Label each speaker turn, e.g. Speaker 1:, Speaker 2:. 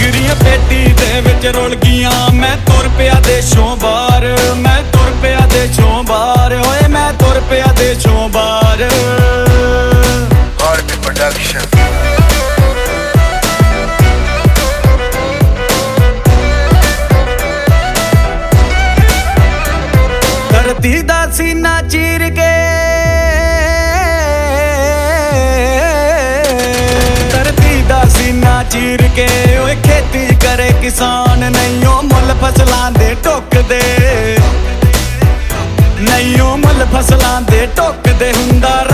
Speaker 1: जिगरियां पेटी दे विच रुल गियां। मैं तुर पिया देशों बाहर, मैं तुर पिया देशों बाहर, होए मैं तुर पिया देशों बाहर।
Speaker 2: प्रोडक्शन
Speaker 1: धरती दा सीना चीर के, धरती दा सीना चीर के